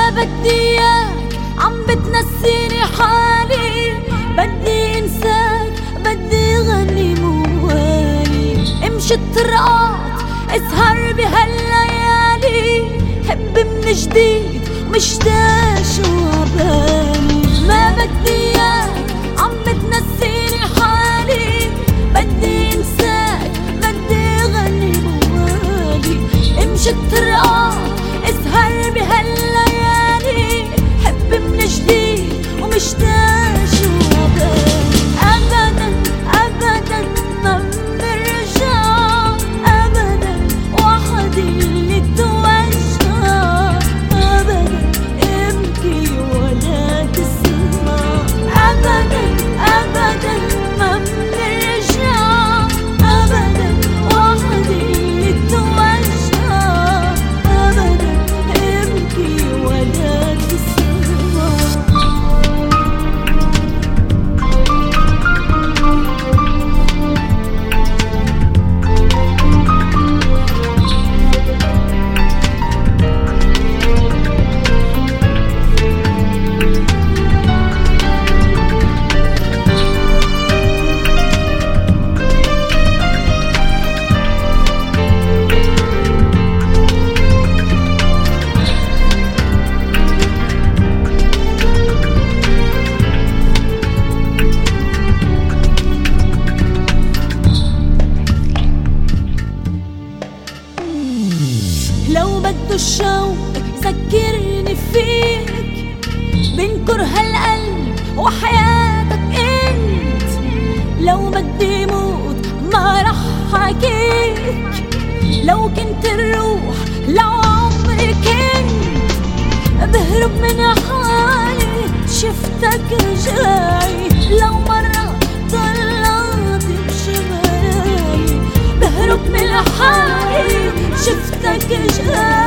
بدي اياك عم بتنسيني حالي، بدي انساك بدي غني موالي، امشي الطرقات اسهر بهالليالي، حب من جديد مشتاق شو عبالي. ما بدي اياك عم بتنسيني حالي، بدي انساك بدي غني موالي، امشي الطرقات اسهر بهالليالي، حب من جديد ومشتاق شو عبالي. ابدا ابدا ما بنرجع، ابدا وحدي اللي توجع، ابدا ابكي ولا تسمع، ابدا ابدا ما بنرجع، ابدا وحدي اللي توجع، ابدا ابكي ولا تسمع. لو بده الشوق ذكرني فيك، بنكر هالقلب وحياتك انت، لو بدي موت ما رح حكيك، لو كنت الروح لو عمري كنت، بهرب من حالي شفتك جاي، لو مرة طلعت بشمالي، بهرب من حالي شفتك جاي.